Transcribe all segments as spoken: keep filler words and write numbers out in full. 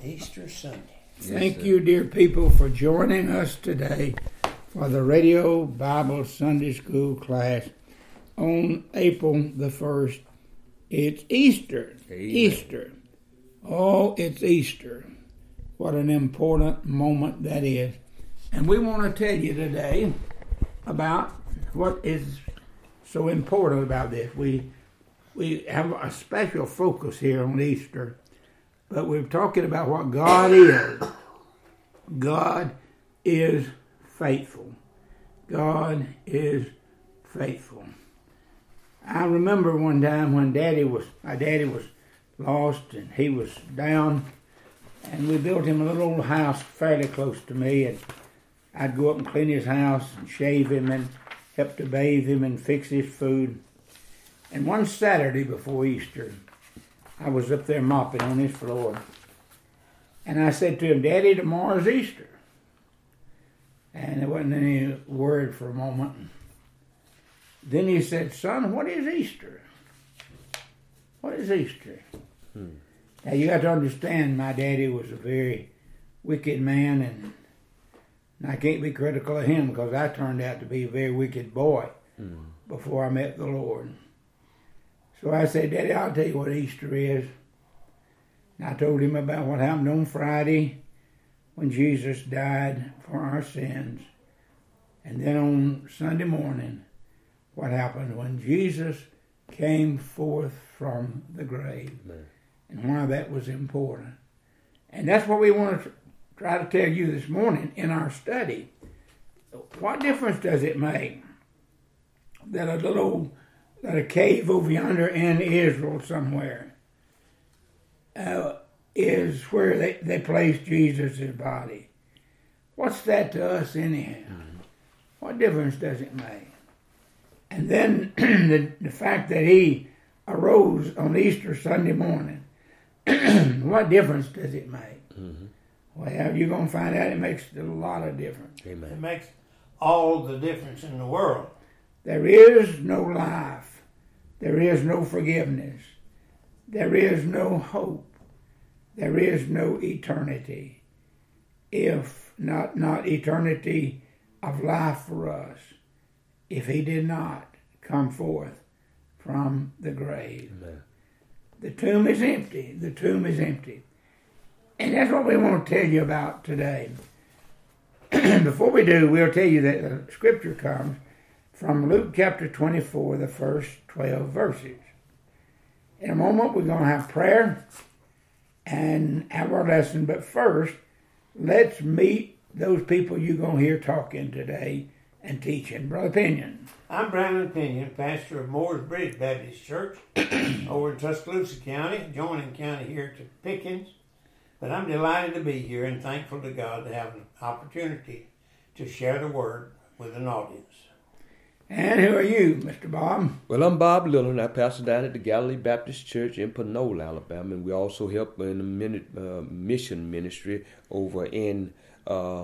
Easter Sunday. Thank Yes, you, dear people, for joining us today for the Radio Bible Sunday School class on April the first. It's Easter. Amen. Easter. Oh, it's Easter. What an important moment that is. And we want to tell you today about what is so important about this. We we have a special focus here on Easter, but we're talking about what God is. God is faithful. God is faithful. I remember one time when Daddy was, my daddy was lost and he was down, and we built him a little old house fairly close to me, and I'd go up and clean his house and shave him and help to bathe him and fix his food. And one Saturday before Easter, I was up there mopping on his floor, and I said to him, "Daddy, tomorrow's Easter." And there wasn't any word for a moment. Then he said, "Son, what is Easter? What is Easter?" Hmm. Now you got to understand, my daddy was a very wicked man, and I can't be critical of him because I turned out to be a very wicked boy hmm. before I met the Lord. So I said, "Daddy, I'll tell you what Easter is." And I told him about what happened on Friday when Jesus died for our sins. And then on Sunday morning, what happened when Jesus came forth from the grave. Amen. And why that was important. And that's what we want to try to tell you this morning in our study. What difference does it make that a little, that a cave over yonder in Israel somewhere uh, is where they, they placed Jesus' body? What's that to us anyhow? Mm-hmm. What difference does it make? And then the, the fact that he arose on Easter Sunday morning, what difference does it make? Mm-hmm. Well, you're going to find out it makes a lot of difference. Amen. It makes all the difference in the world. There is no life. There is no forgiveness. There is no hope. There is no eternity. If not, not eternity of life for us, if he did not come forth from the grave. Amen. The tomb is empty. The tomb is empty. And that's what we want to tell you about today. Before we do, we'll tell you that the scripture comes from Luke chapter twenty-four, the first twelve verses. In a moment, we're going to have prayer and have our lesson. But first, let's meet those people you're going to hear talking today and teaching. Brother Pinion. I'm Brandon Pinion, pastor of Moores Bridge Baptist Church over in Tuscaloosa County, adjoining county here to Pickens. But I'm delighted to be here and thankful to God to have an opportunity to share the word with an audience. And who are you, Mister Bob? Well, I'm Bob Little, and I pastor down at the Galilee Baptist Church in Panola, Alabama, and we also help in the minute, uh, mission ministry over in uh,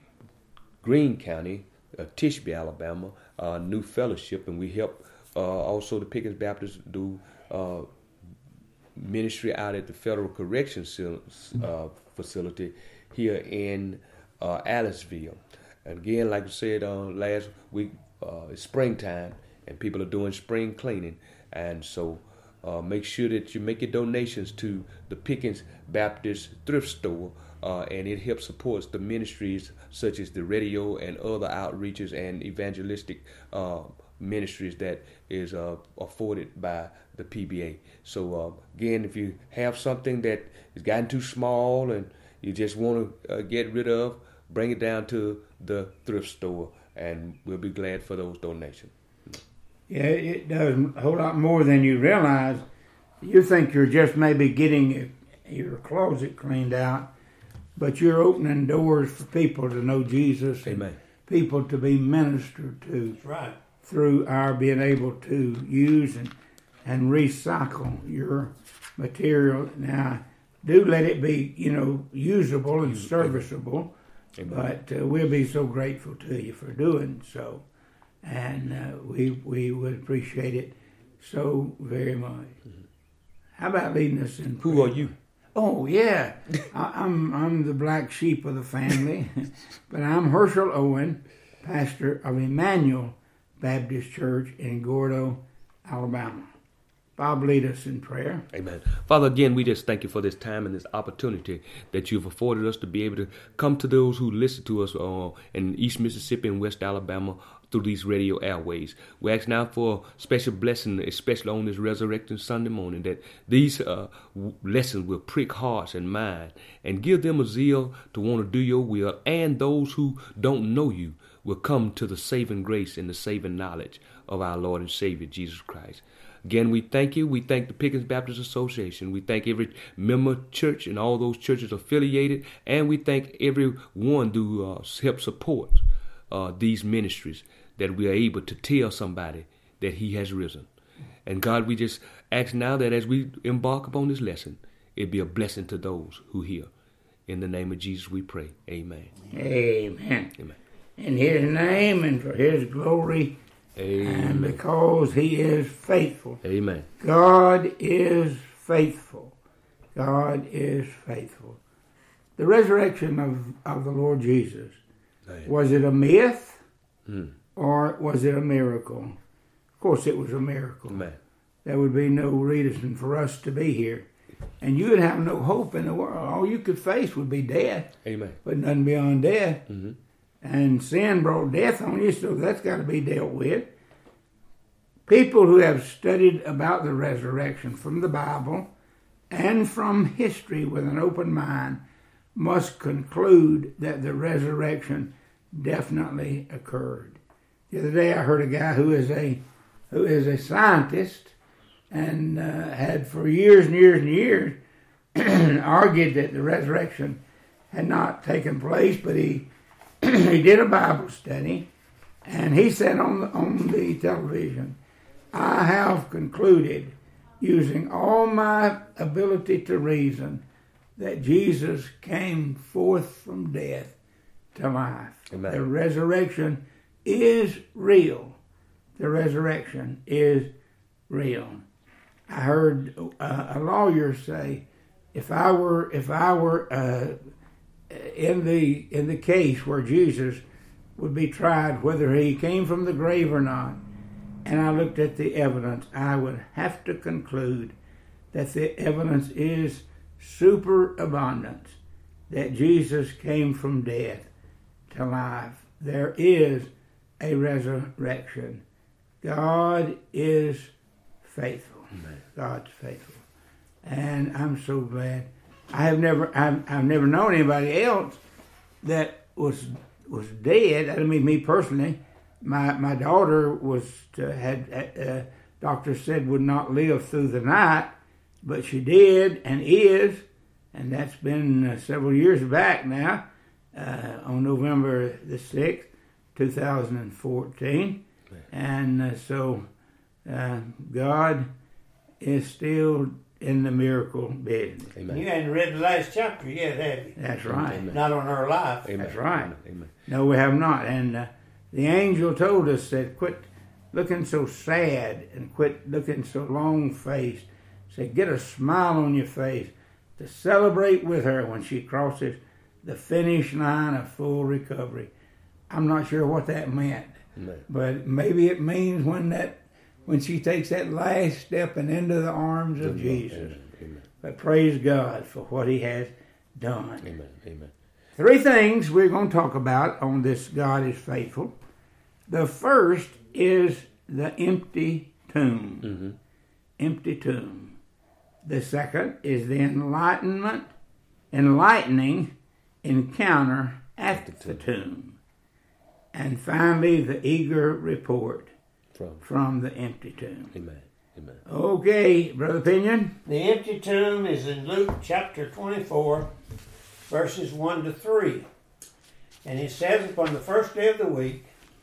Greene County, uh, Tishby, Alabama, uh, New Fellowship, and we help uh, also the Pickens Baptist do uh, ministry out at the Federal Corrections uh, Facility here in uh, Aliceville. And again, like I said uh, last week, uh, it's springtime, and people are doing spring cleaning, and so uh, make sure that you make your donations to the Pickens Baptist Thrift Store, uh, and it helps supports the ministries such as the radio and other outreaches and evangelistic uh, ministries that is uh, afforded by the P B A. So uh, again, if you have something that has gotten too small and you just want to uh, get rid of, bring it down to the thrift store, and we'll be glad for those donations. Yeah, it does a whole lot more than you realize. You think you're just maybe getting your, your closet cleaned out, but you're opening doors for people to know Jesus. Amen. And people to be ministered to. That's right. Through our being able to use and, and recycle your material. Now, do let it be, you know, usable and serviceable. Amen. But uh, we'll be so grateful to you for doing so. And uh, we we would appreciate it so very much. Mm-hmm. How about leading us in prayer? Who are you? Oh yeah, I, I'm I'm the black sheep of the family, but I'm Herschel Owen, pastor of Emmanuel Baptist Church in Gordo, Alabama. Bob, lead us in prayer. Amen. Father, again, we just thank you for this time and this opportunity that you've afforded us to be able to come to those who listen to us uh, in East Mississippi and West Alabama through these radio airways. We ask now for a special blessing, especially on this Resurrection Sunday morning, that these uh, lessons will prick hearts and minds and give them a zeal to want to do your will, and those who don't know you will come to the saving grace and the saving knowledge of our Lord and Savior, Jesus Christ. Again, we thank you. We thank the Pickens Baptist Association. We thank every member church and all those churches affiliated. And we thank everyone who uh, help support uh, these ministries, that we are able to tell somebody that he has risen. And God, we just ask now that as we embark upon this lesson, it be a blessing to those who hear. In the name of Jesus we pray. Amen. Amen. Amen. In his name and for his glory, Amen. and because he is faithful. Amen. God is faithful. God is faithful. The resurrection of, of the Lord Jesus, Amen. Was it a myth Hmm. or was it a miracle? Of course it was a miracle. Amen. There would be no reason for us to be here. And you would have no hope in the world. All you could face would be death. Amen. But nothing beyond death. Mm-hmm. And sin brought death on you, so that's got to be dealt with. People who have studied about the resurrection from the Bible and from history with an open mind must conclude that the resurrection definitely occurred. The other day I heard a guy who is a who is a scientist and uh, had for years and years and years argued that the resurrection had not taken place, but he he did a Bible study, and he said on the, on the television, I have concluded, using all my ability to reason, that Jesus came forth from death to life. Amen. The resurrection is real. The resurrection is real. I heard uh, a lawyer say, if I were if I were uh, in the in the case where Jesus would be tried, whether he came from the grave or not, and I looked at the evidence, I would have to conclude that the evidence is superabundant that Jesus came from death to life. There is a resurrection. God is faithful. Amen. God's faithful. And I'm so glad. I have never I've, I've never known anybody else that was was dead. I don't mean me personally. My my daughter was uh, had uh, doctors said would not live through the night, but she did and is, and that's been uh, several years back now. Uh, on November the sixth, two thousand fourteen, and uh, so uh, God is still in the miracle business. Amen. You hadn't read the last chapter yet, have you? That's right. Amen. Not on her life. Amen. That's right. Amen. Amen. No, we have not. And uh, the angel told us that quit looking so sad and quit looking so long-faced. Said, get a smile on your face to celebrate with her when she crosses the finish line of full recovery. I'm not sure what that meant, Amen. but maybe it means when that when she takes that last step and into the arms of Jesus. Amen. Amen. But praise God for what he has done. Amen. Amen. Three things we're going to talk about on this God is Faithful. The first is the empty tomb. Mm-hmm. Empty tomb. The second is the enlightenment, enlightening encounter at the tomb. And finally, the eager report From. from the empty tomb. Amen. Amen. Okay, Brother Pinion. The empty tomb is in Luke chapter twenty-four, verses one to three. And it says, upon the first day of the week,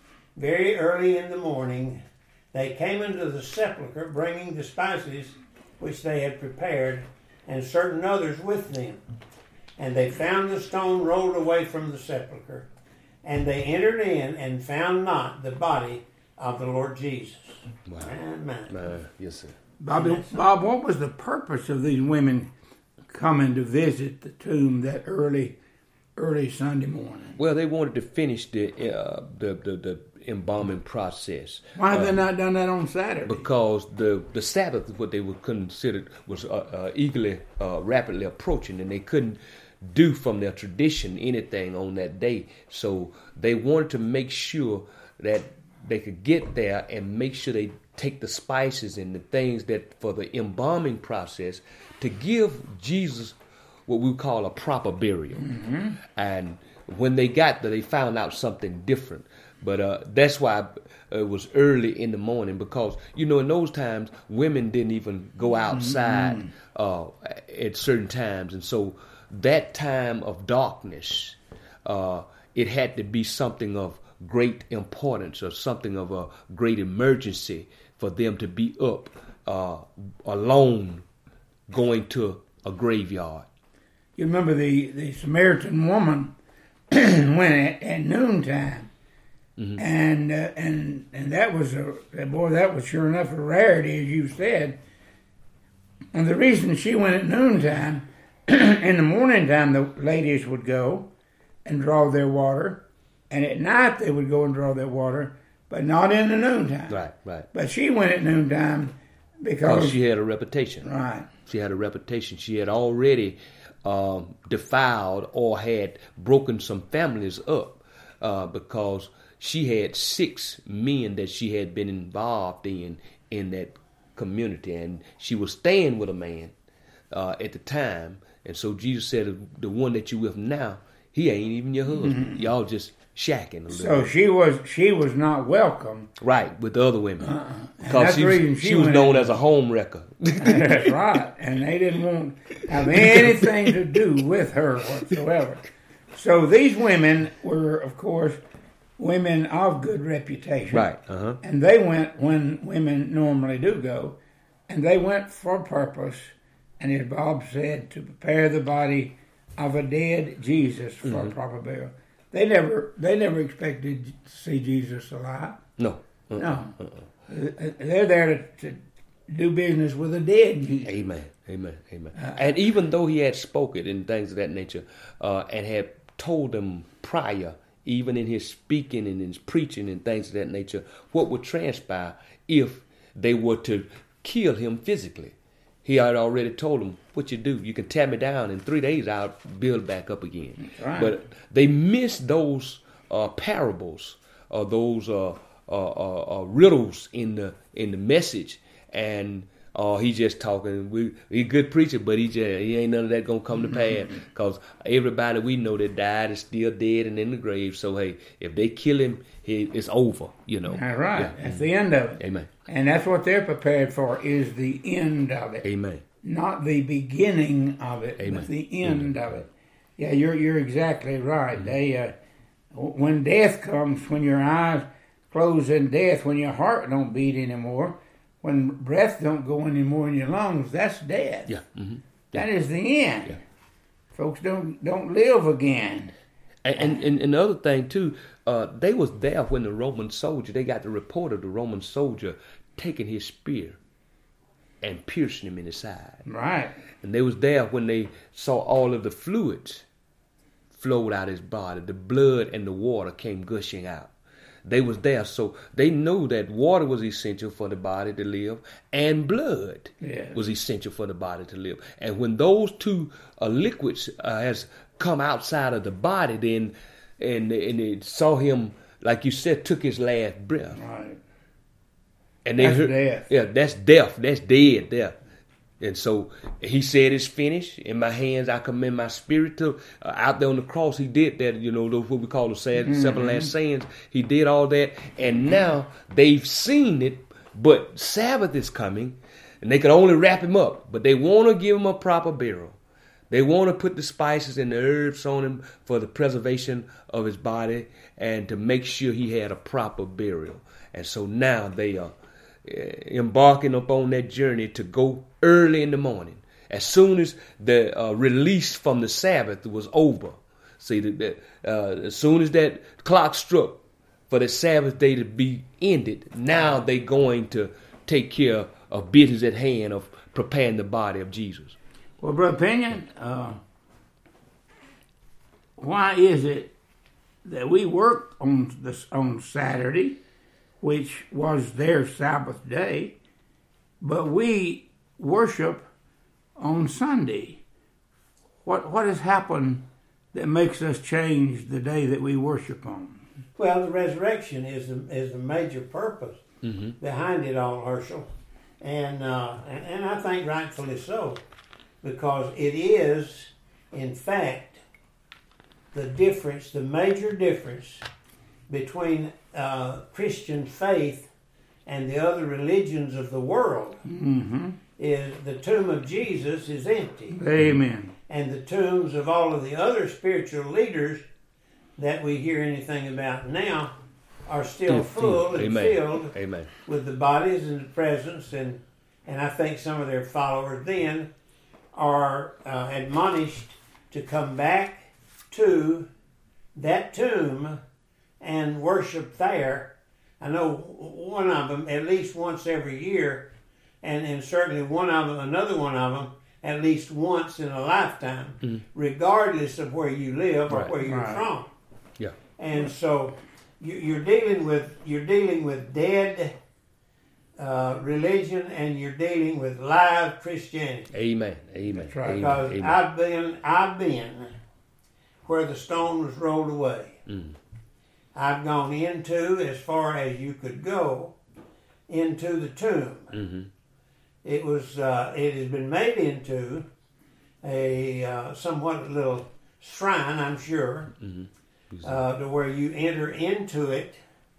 very early in the morning, they came into the sepulchre, bringing the spices which they had prepared, and certain others with them. And they found the stone rolled away from the sepulchre. And they entered in and found not the body of the Lord Jesus. Wow. Amen. Uh, yes, sir. Bob, Bob, what was the purpose of these women coming to visit the tomb that early, early Sunday morning? Well, they wanted to finish the uh, the, the the embalming process. Why have uh, they not done that on Saturday? Because the the Sabbath, what they were considered, was uh, uh, eagerly, uh, rapidly approaching, and they couldn't do from their tradition anything on that day. So they wanted to make sure that they could get there and make sure they take the spices and the things that for the embalming process to give Jesus what we call a proper burial. Mm-hmm. And when they got there, they found out something different. But uh, that's why it was early in the morning, because, you know, in those times, women didn't even go outside mm-hmm. uh, at certain times. And so that time of darkness, uh, it had to be something of great importance or something of a great emergency for them to be up uh, alone going to a graveyard. You remember the, the Samaritan woman went at, at noontime, mm-hmm. and uh, and and that was a boy that was sure enough a rarity, as you said. And the reason she went at noontime, in the morning time the ladies would go and draw their water, and at night they would go and draw their water, but not in the noontime. Right, right. But she went at noontime because oh, she had a reputation. Right. She had a reputation. She had already um, defiled or had broken some families up uh, because she had six men that she had been involved in in that community, and she was staying with a man uh, at the time. And so Jesus said, the one that you with now, he ain't even your husband. Mm-hmm. Y'all just shacking a little So bit. she was she was not welcome. Right, with the other women. Uh-uh. Because she, was, she, she was known in. as a home wrecker. That's right. And they didn't want to have anything to do with her whatsoever. So these women were, of course, women of good reputation. Right. Uh-huh. And they went when women normally do go. And they went for a purpose. And as Bob said, to prepare the body of a dead Jesus for mm-hmm. a proper burial. They never, they never expected to see Jesus alive. No, uh-uh. no. Uh-uh. They're there to, to do business with a dead Jesus. Amen, amen, amen. Uh, and even though he had spoken and things of that nature, uh, and had told them prior, even in his speaking and his preaching and things of that nature, what would transpire if they were to kill him physically. He had already told them, what you do, you can tear me down, in three days I'll build back up again. Right. But they missed those uh, parables, or those uh, uh, uh, uh, riddles in the in the message, and uh, he just talking. We he a good preacher, but he just he ain't none of that gonna come to pass, because everybody we know that died is still dead and in the grave. So hey, if they kill him, he, it's over. You know. All right, yeah. That's the end of it. Amen. And that's what they're prepared for, is the end of it. Amen. Not the beginning of it, Amen. but the end Amen. of it. Yeah, you're you're exactly right. Mm-hmm. They uh, when death comes, when your eyes close in death, when your heart don't beat anymore, when breath don't go anymore in your lungs, that's death. Yeah. Mm-hmm. That is the end. Yeah. Folks don't don't live again. And and, and another thing too, uh, they was there when the Roman soldier, they got the report of the Roman soldier taking his spear and piercing him in the side. Right. And they was there when they saw all of the fluids flowed out his body. The blood and the water came gushing out. They was there, so they knew that water was essential for the body to live, and blood yeah. was essential for the body to live. And when those two uh, liquids uh, has come outside of the body, then and and they saw him, like you said, took his last breath. Right. And they that's heard, death. Yeah, that's death. That's dead there. And so he said, it's finished. In my hands, I commend my spirit to. Uh, out there on the cross, he did that. You know, those what we call the sad, mm-hmm. seven last sayings. He did all that. And now they've seen it, but Sabbath is coming, and they could only wrap him up. But they want to give him a proper burial. They want to put the spices and the herbs on him for the preservation of his body and to make sure he had a proper burial. And so now they are embarking upon that journey to go early in the morning. As soon as the uh, release from the Sabbath was over, see, that uh, as soon as that clock struck for the Sabbath day to be ended, now they're going to take care of business at hand of preparing the body of Jesus. Well, Brother Pinion, uh, why is it that we work on this on Saturday, which was their Sabbath day, but we worship on Sunday? What what has happened that makes us change the day that we worship on? Well, the resurrection is the, is the major purpose Mm-hmm. behind it all, Herschel, and, uh, and and I think rightfully so, because it is, in fact, the difference, the major difference between uh, Christian faith and the other religions of the world. Mm-hmm. Is the tomb of Jesus is empty, Amen. and the tombs of all of the other spiritual leaders that we hear anything about now are still full and Amen. filled Amen. with the bodies and the presence, and and I think some of their followers then are uh, admonished to come back to that tomb and worship there. I know one of them at least once every year, and, and certainly one of them, another one of them, at least once in a lifetime, Mm. regardless of where you live or Right. where you're Right. from. Yeah. And so you- you're dealing with you're dealing with dead uh, religion, and you're dealing with live Christianity. Amen. Amen. That's right. Amen. Because Amen. I've been I've been where the stone was rolled away. Mm. I've gone into, as far as you could go, into the tomb. Mm-hmm. It was uh, it has been made into a uh, somewhat little shrine, I'm sure, Mm-hmm. uh, to where you enter into it,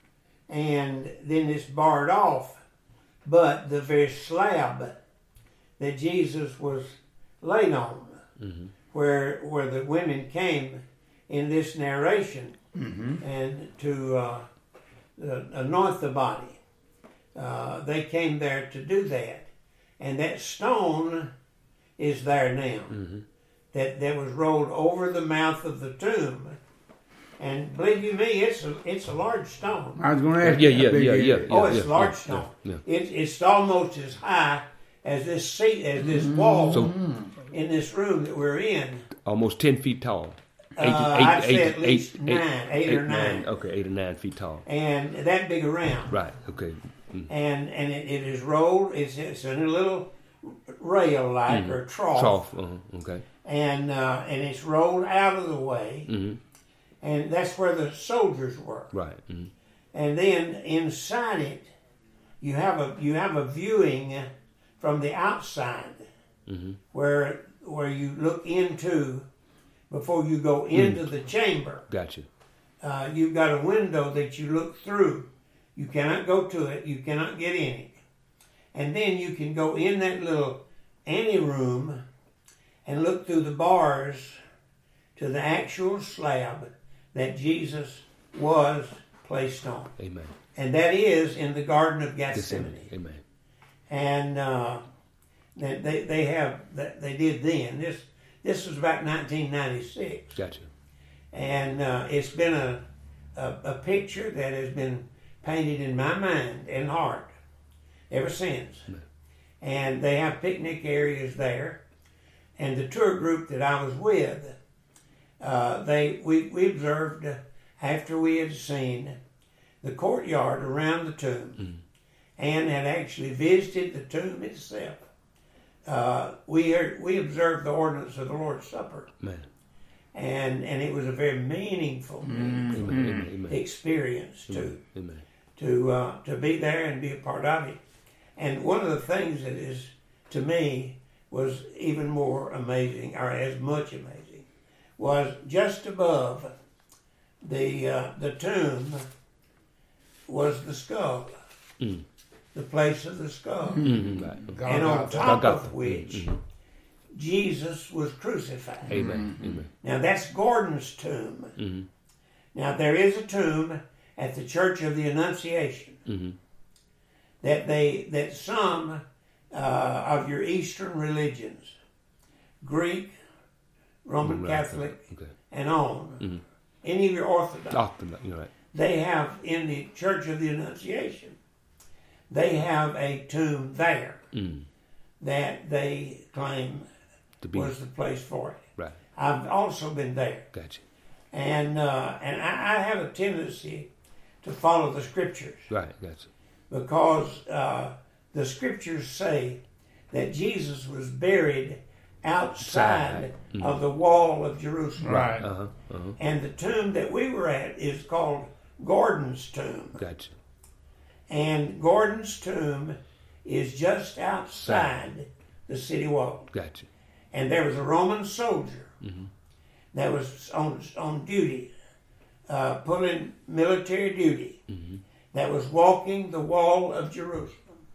and then it's barred off. But the very slab that Jesus was laid on, Mm-hmm. where where the women came in this narration, Mm-hmm. and to uh, uh, anoint the body, uh, they came there to do that, and that stone is there now. Mm-hmm. That that was rolled over the mouth of the tomb, and believe you me, it's a it's a large stone. I was going to ask Yeah, you. yeah, how big yeah, it yeah, is. yeah. Oh, it's a large yeah, stone. yeah. It, it's almost as high as this seat, as this wall So- in this room that we're in. Almost ten feet tall. Uh, I'd say at least nine, eight or eight, nine. Okay, eight or nine feet tall. And that big around. Right. Okay. Mm. And and it, it is rolled. It's it's in a little rail like Mhm. or trough, Trough. Uh-huh. Okay. and uh, and it's rolled out of the way, Mm-hmm. and that's where the soldiers were. Right. Mm-hmm. And then inside it, you have a you have a viewing from the outside, Mm-hmm. where where you look into before you go into the chamber. Gotcha. Uh, you've got a window that you look through. You cannot go to it. You cannot get in it. And then you can go in that little anteroom and look through the bars to the actual slab that Jesus was placed on. Amen. And that is in the Garden of Gethsemane. Amen. And uh, they, they they have that they did then. This this was about nineteen ninety-six. Gotcha. And uh, it's been a, a a picture that has been painted in my mind and heart ever since. Amen. And they have picnic areas there. And the tour group that I was with, uh, they we, we observed uh, after we had seen the courtyard around the tomb, Mm. and had actually visited the tomb itself. Uh, we heard, we observed the ordinance of the Lord's Supper, Man. and and it was a very meaningful, meaningful Amen. Amen. Amen. experience to Amen. Amen. to uh, to be there and be a part of it. And one of the things that is, to me, was even more amazing, or as much amazing, was just above the uh, the tomb was the skull, Mm. the place of the skull, Mm-hmm. Right. and on Golgotha. top Golgotha. of which Mhm. Jesus was crucified. Amen. Amen. Now that's Gordon's tomb. Mm-hmm. Now there is a tomb at the Church of the Annunciation Mm-hmm. that they that some uh, of your Eastern religions, Greek, Roman Right. Catholic, Okay. and on, Mhm. any of your Orthodox, Often, you're right. they have in the Church of the Annunciation, they have a tomb there Mm. that they claim be. was the place for it. Right. I've also been there. Gotcha. And uh, and I, I have a tendency to follow the scriptures. Right. Gotcha. Because uh, the scriptures say that Jesus was buried outside mm-hmm. of the wall of Jerusalem. Right. Uh-huh. Uh-huh. And the tomb that we were at is called Gordon's tomb. Gotcha. And Gordon's tomb is just outside the city wall. Gotcha. And there was a Roman soldier mm-hmm. that was on on duty, uh, pulling military duty, mm-hmm. that was walking the wall of Jerusalem.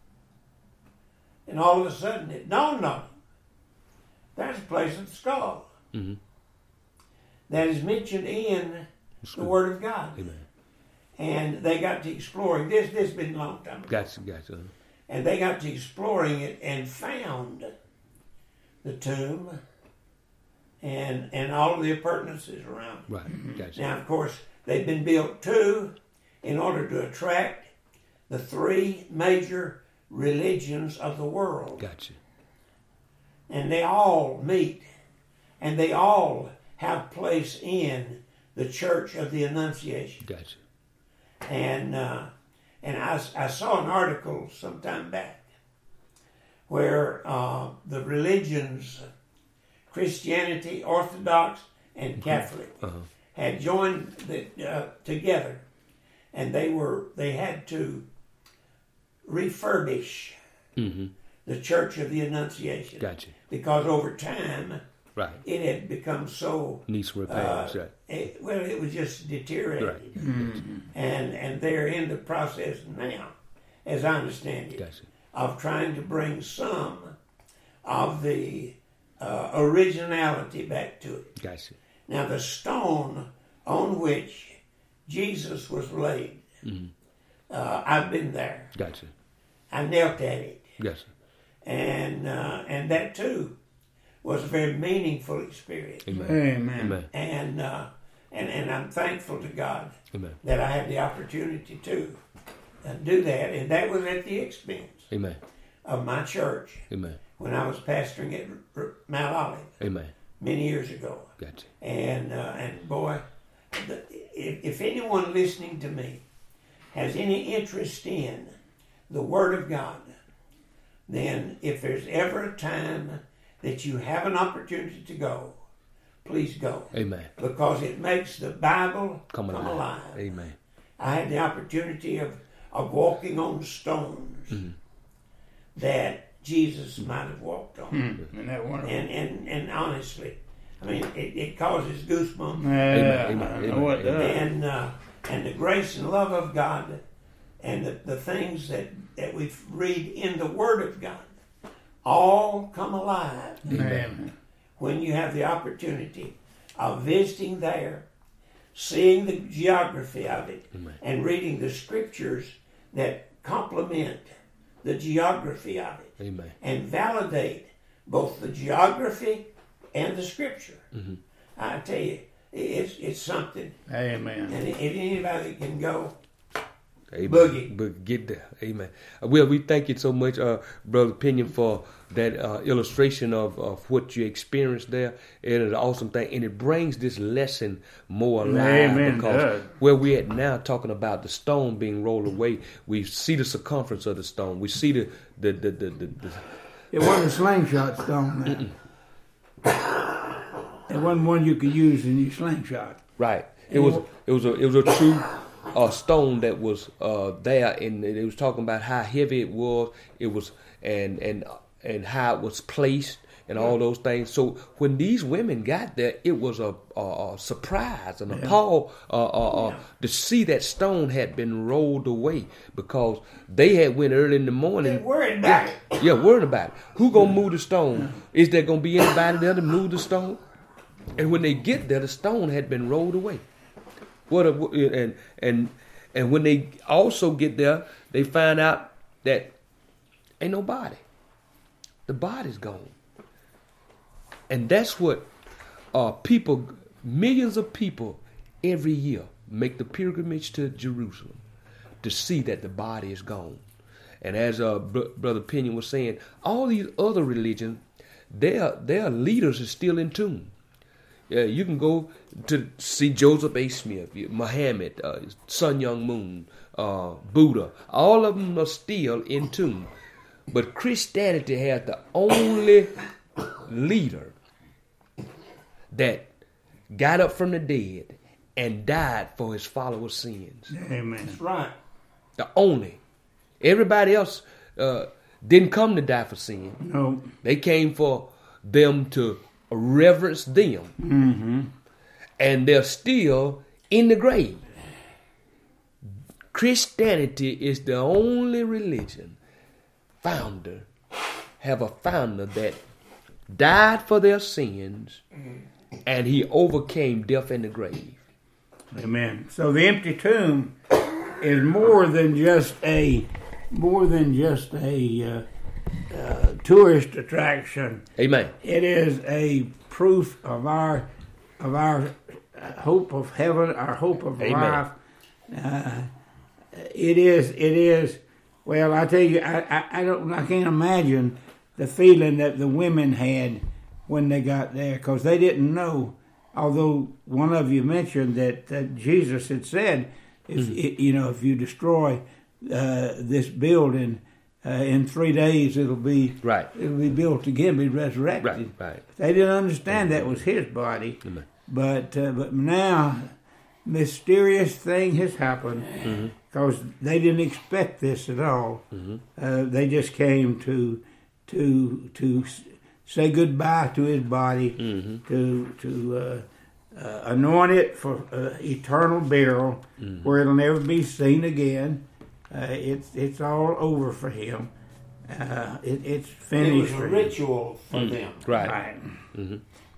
And all of a sudden it dawned on him, there's a place of skull mm-hmm. that is mentioned in the Word of God. Amen. And they got to exploring this. This has been a long time ago. Gotcha. Gotcha. And they got to exploring it and found the tomb and and all of the appurtenances around it. Right. Gotcha. Now, of course, they've been built too in order to attract the three major religions of the world. Gotcha. And they all meet, and they all have place in the Church of the Annunciation. Gotcha. And uh, and I, I saw an article some time back where uh, the religions, Christianity, Orthodox, and Catholic, Uh-huh. had joined the, uh, together, and they were they had to refurbish Mm-hmm. the Church of the Annunciation. Gotcha. Because over time Right. it had become so Needs repairs. uh, Right. it, well, it was just deteriorated. Right. Mm-hmm. And and they're in the process now, as I understand it, Gotcha. of trying to bring some of the uh, originality back to it. Gotcha. Now, the stone on which Jesus was laid, Mm-hmm. uh, I've been there. Gotcha. I knelt at it, Gotcha. and uh, and that too was a very meaningful experience. Amen. Amen. Amen. And uh, and and I'm thankful to God Amen. that I had the opportunity to uh, do that, and that was at the expense Amen. of my church Amen. when I was pastoring at R- R- Mount Olive Amen. many years ago. Gotcha. And uh, and boy, the, if, if anyone listening to me has any interest in the Word of God, then if there's ever a time that you have an opportunity to go, please go. Amen. Because it makes the Bible Come come, alive. alive. Amen. I had the opportunity of, of walking on stones Mm-hmm. that Jesus might have walked on. Mm. Isn't that wonderful? And, and, and honestly, I mean, it, it causes goosebumps. Yeah, Amen, I amen, know it amen, does. And uh, and the grace and love of God and the, the things that, that we read in the Word of God all come alive Amen. when you have the opportunity of visiting there, seeing the geography of it, Amen. and reading the scriptures that complement the geography of it Amen. and validate both the geography and the scripture. Mm-hmm. I tell you, it's it's something. Amen. And if anybody can go, Amen. Boogie. Boogie. Get there. Amen. Uh, Well, we thank you so much, uh, Brother Pinion, for that uh, illustration of, of what you experienced there. It is an awesome thing. And it brings this lesson more alive. Amen, Because does. where we're at now, talking about the stone being rolled away, we see the circumference of the stone. We see the... the, the, the, the, the It wasn't a slingshot stone there. It wasn't one you could use in your slingshot. Right. It was it was a it was a true uh, stone that was uh, there, and it was talking about how heavy it was. It was and and and how it was placed and all those things. So when these women got there, it was a, a, a surprise and a Yeah. pall uh, uh, uh, to see that stone had been rolled away, because they had went early in the morning. they're worried about it. Yeah, worried about it. Who gonna move the stone? Is there gonna be anybody there to move the stone? And when they get there, the stone had been rolled away. What a, and and and when they also get there, they find out that ain't no body. The body's gone. And that's what uh, people, millions of people every year make the pilgrimage to Jerusalem to see that the body is gone. And as uh, Br- Brother Pinion was saying, all these other religions, their their leaders are still in tune. Uh, you can go to see Joseph A. Smith, Muhammad, uh, Sun Myung Moon, uh, Buddha. All of them are still in tune. But Christianity has the only leader that got up from the dead and died for his followers' sins. Amen. That's right. The only. Everybody else uh, didn't come to die for sin. No. They came for them to reverence them. Mm-hmm. And they're still in the grave. Christianity is the only religion founder, have a founder that died for their sins, and he overcame death in the grave. Amen. So the empty tomb is more than just a more than just a uh, uh, tourist attraction. Amen. It is a proof of our of our hope of heaven, our hope of Amen. life. Uh, it is. It is. Well, I tell you, I, I, I don't. I can't imagine the feeling that the women had when they got there, because they didn't know. Although one of you mentioned that, that Jesus had said, if Mm-hmm. it, you know, if you destroy uh, this building uh, in three days, it'll be Right. It'll be built again, be resurrected. Right, right. They didn't understand that was his body, Amen. but uh, but now mysterious thing has happened because mm-hmm. they didn't expect this at all. Mm-hmm. Uh, they just came to to to say goodbye to his body, Mm-hmm. to to uh, uh, anoint it for uh, eternal burial, Mm-hmm. where it'll never be seen again. Uh, it's it's all over for him. Uh, it, it's It finished. was a for him. ritual for them. Right. Right. Mm-hmm.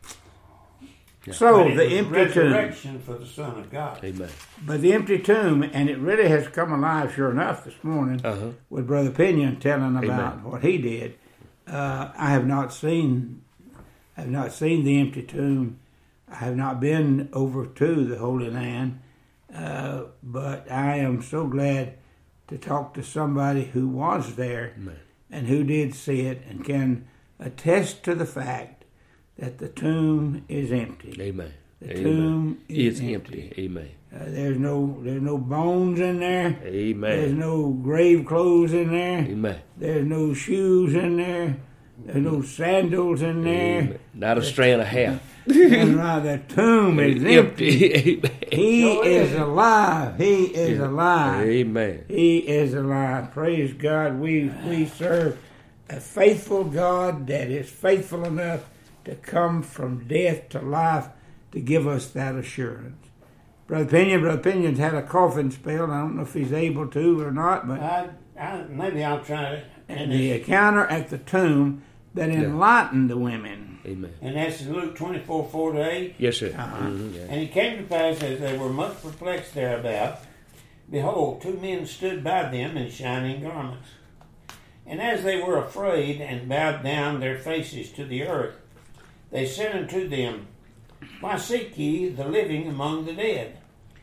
Yeah. So But it the was empty tomb, resurrection for the Son of God. Amen. but the empty tomb, and it really has come alive, sure enough, this morning Uh-huh. with Brother Pinion telling about Amen. what he did. Uh, I have not seen, I have not seen the empty tomb. I have not been over to the Holy Land, uh, but I am so glad to talk to somebody who was there Amen. and who did see it and can attest to the fact that the tomb is empty. Amen. The Amen. tomb is It's empty. empty. Amen. Uh, there's no there's no bones in there. There's Amen. no grave clothes in there. Amen. There's no shoes in there. There's no sandals in there. Amen. Not a strand of hair. And right, the tomb is empty. Amen. He Sure is is. alive. He is alive. Amen. He is alive. Praise God. We we serve a faithful God that is faithful enough to come from death to life to give us that assurance. Brother Pinion, Brother Pinion's had a coughing spell. I don't know if he's able to or not, but I, I, maybe I'll try it. And, the it's, encounter at the tomb that enlightened the women. Amen. and that's in Luke twenty-four, four to eight. Yes, sir. Uh-huh. Mhm, yeah. And it came to pass, as they were much perplexed thereabout, behold, two men stood by them in shining garments. And as they were afraid and bowed down their faces to the earth, they said unto them, Why seek ye the living among the dead?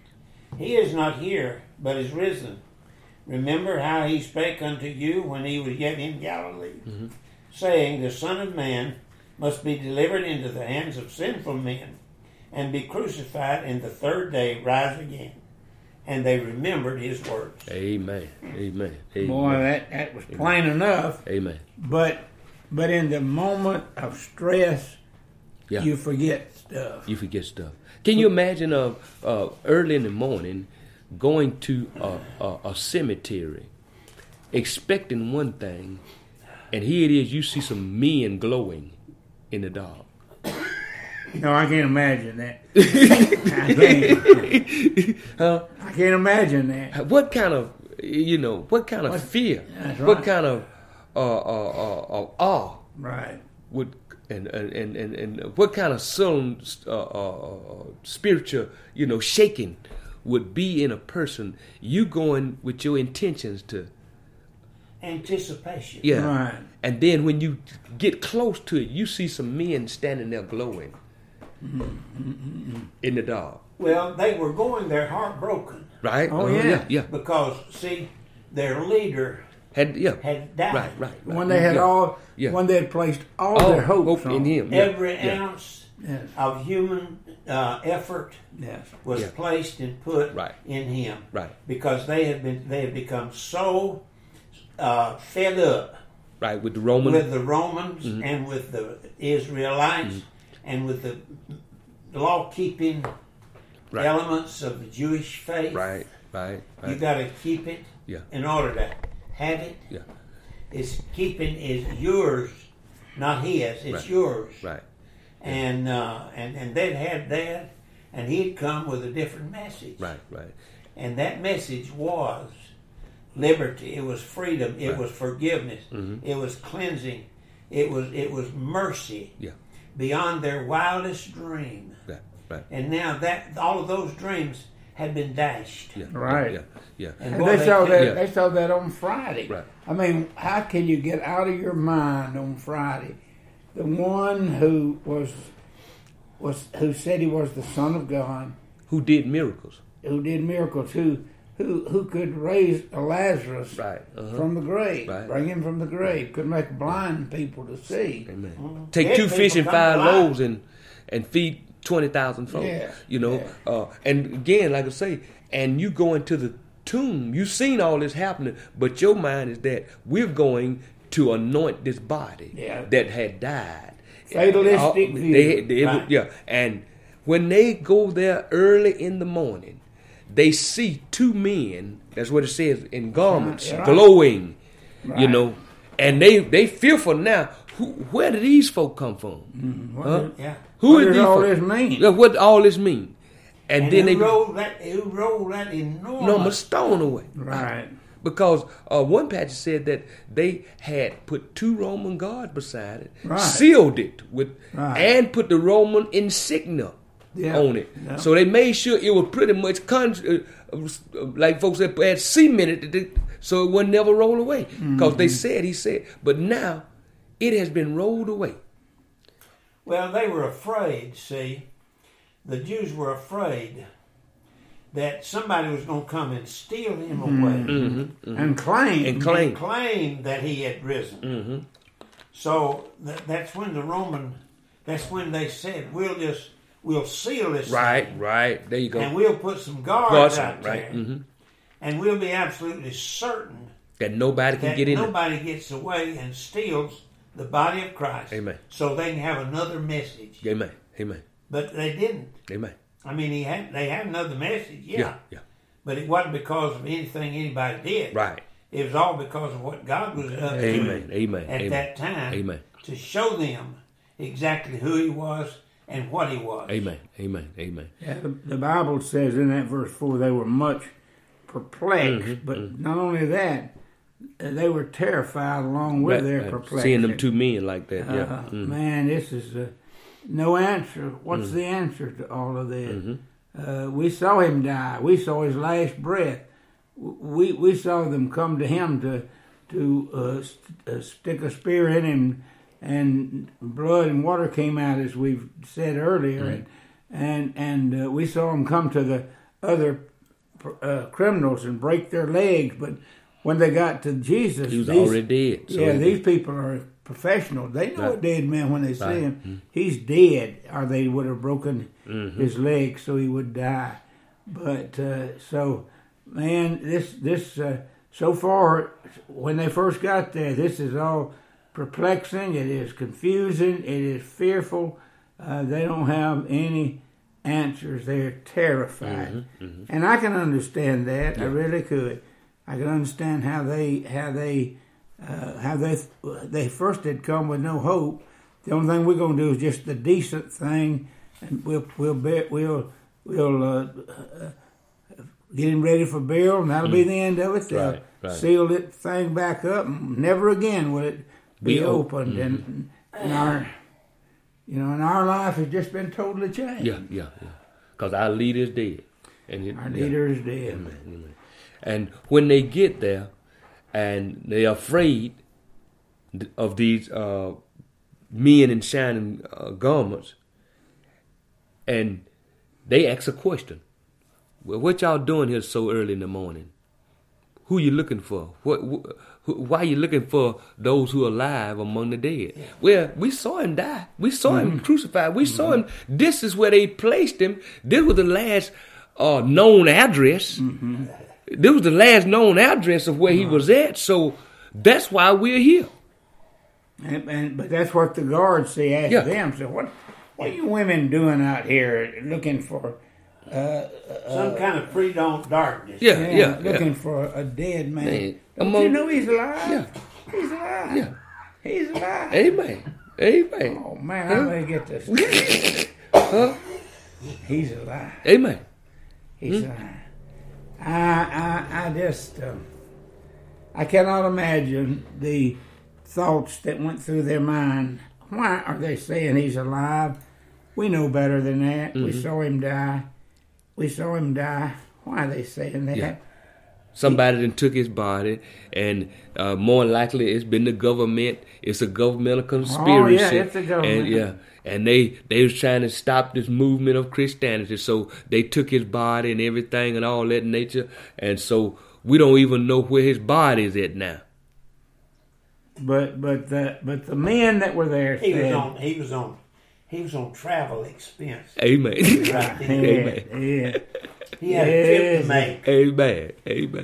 He is not here, but is risen. Remember how he spake unto you when he was yet in Galilee, Mm-hmm. saying, The Son of Man must be delivered into the hands of sinful men, and be crucified, and the third day rise again. And they remembered his words. Amen. Amen. Amen. Boy, that, that was plain enough. Amen. But but in the moment of stress, Yeah. you forget stuff. You forget stuff. Can you imagine uh, uh, early in the morning going to a, a, a cemetery, expecting one thing, and here it is, you see some men glowing in the dark. No, I can't imagine that. I, can't, Huh? I can't imagine that. What kind of, you know, what kind of What- fear, That's what right. kind of uh, uh, uh, uh, awe Right. would, and, and, and, and, and what kind of soul, uh, uh, uh, spiritual, you know, shaking would be in a person, you going with your intentions to, Anticipation. yeah. Right. And then when you get close to it, you see some men standing there glowing in the dark. Well, they were going there heartbroken Right? Oh, Uh-huh, yeah. yeah. Yeah. because, see, their leader Had yeah. had died. Right, right, right. When they had yeah. all, Yeah. when they had placed all, All their hopes hope on in him. Yeah. Every yeah. ounce Yes. of human uh, effort Yes. was Yeah. placed and put Right. in him, Right. because they had been they had become so uh, fed up Right, with the Roman. with the Romans Mm-hmm. and with the Israelites and with the law keeping Right. elements of the Jewish faith. Right, right, You right. got to keep it Yeah. in order to have it. Yeah. It's keeping is yours, not his. It's Right. yours. Right. And uh, and and they'd had that, and he'd come with a different message. Right, right. And that message was liberty. It was freedom. It Right. was forgiveness. Mhm. It was cleansing. It was it was mercy Yeah. beyond their wildest dream. Right, right. And now that all of those dreams had been dashed. Yeah. Right. Yeah, yeah. And And boy, they saw that yeah. they saw that on Friday. Right. I mean, how can you get out of your mind on Friday? The one who was was who said he was the Son of God, Who did miracles? who did miracles, who who who could raise Lazarus Right. Uh-huh. from the grave, Right. bring him from the grave, could make blind people to see. Amen. Mhm. Take Dead two people fish and come five to life. loaves and and feed twenty thousand folks. Yeah, You know, yeah. uh, and again, like I say, and you go into the tomb. You've seen all this happening, but your mind is that we're going to anoint this body Yeah. that had died. Fatalistic Uh, view. they- they- Right. yeah, and when they go there early in the morning, they see two men. That's what it says in garments, Right. glowing. You Right. know, and they they fearful now. Who, where did these folk come from? What Huh? did- Yeah. Who What are does these all folk? this mean? Yeah, what all this mean? And, And then who they rolled that? Who rolled that enormous? enormous stone away. Right. Because uh, one passage said that they had put two Roman guards beside it, Right. sealed it with, Right. and put the Roman insignia Yeah. on it. Yeah. So they made sure it was pretty much con- uh, uh, like folks that had cemented it, so it would never roll away. Because they said, he said, but now it has been rolled away. Well, they were afraid. See, the Jews were afraid that somebody was going to come and steal him away Mm-hmm. And claim. And claim. and claim that he had risen. Mm-hmm. So th- that's when the Roman. That's when they said, "We'll just we'll seal this Right, thing, right. There you go. and we'll put some guards Guards, out there, right. Mm-hmm. and we'll be absolutely certain That nobody can that get in it. nobody gets away and steals the body of Christ. Amen. So they can have another message, Amen. Amen. but they didn't. Amen. I mean, he had they had another message, yeah, Yeah. Yeah. but it wasn't because of anything anybody did. Right. It was all because of what God was up Amen. to Amen. at Amen. that time Amen. to show them exactly who he was and what he was. Amen. Amen. Amen. Yeah, the, the Bible says in that verse four they were much perplexed, Mm-hmm, but not only that, uh, they were terrified along with Right, their right. perplexity. Seeing them two men like that. Uh, Yeah. Mm. Man, this is uh, no answer. What's the answer to all of this? Mm-hmm. Uh, we saw him die. We saw his last breath. We we saw them come to him to to uh, st- uh, stick a spear in him, and blood and water came out, as we've said earlier, Mm-hmm. and and and uh, we saw him come to the other uh, criminals and break their legs. But when they got to Jesus, He was these, already dead. So yeah, he- these people are professional. They know Right. a dead man when they see Right. him. He's dead, or they would have broken Mm-hmm. his leg so he would die. But uh, so, man, this this uh, so far when they first got there, this is all perplexing. It is confusing. It is fearful. Uh, they don't have any answers. They're terrified, Mm-hmm. Mm-hmm. and I can understand that. I Yeah. really could. I can understand how they how they uh, how they they first had come with no hope. The only thing we're going to do is just the decent thing, and we'll we'll be, we'll we'll uh, uh, get him ready for burial, and that'll be the end of it. They'll Right, right. seal it thing back up, and never again will it be, Be op- opened. And, and our you know, and our life has just been totally changed. Yeah, yeah, yeah. Because our leader is dead. And it, Our yeah. leader is dead. Amen, amen. And when they get there, and they're afraid of these uh, men in shining uh, garments, and they ask a question. Well, what y'all doing here so early in the morning? who you looking for? What? Wh- why are you looking for those who are alive among the dead? Yeah. Well, we saw him die. We saw mm-hmm. him crucified. We mm-hmm. saw him. This is where they placed him. This was the last uh, known address. Mm-hmm. This was the last known address of where mm-hmm. he was at. So that's why we're here. And, and but that's what the guards say. Ask yeah. them. So what? What are you women doing out here looking for? Uh, uh, Some kind of pre-dawn darkness. Yeah, yeah, yeah. Looking yeah. for a dead man. man. Don't Among, you know he's alive? Yeah. He's alive. Yeah. He's alive. Amen. Amen. Oh, man, huh? I'm going to get this. huh? He's alive. Amen. He's hmm? alive. I, I, I just, uh, I cannot imagine the thoughts that went through their mind. Why are they saying he's alive? We know better than that. Mm-hmm. We saw him die. We saw him die. Why are they saying that? Yeah. Somebody then took his body, and uh, more likely it's been the government. It's a governmental conspiracy. Oh, yeah, it's a government. And, yeah, and they, they was trying to stop this movement of Christianity, so they took his body and everything and all that nature, and so we don't even know where his body is at now. But but the but the men that were there he said, was on he was on he was on travel expense. Amen. Right. Amen. Yeah. He had a trip to make. Amen. Amen.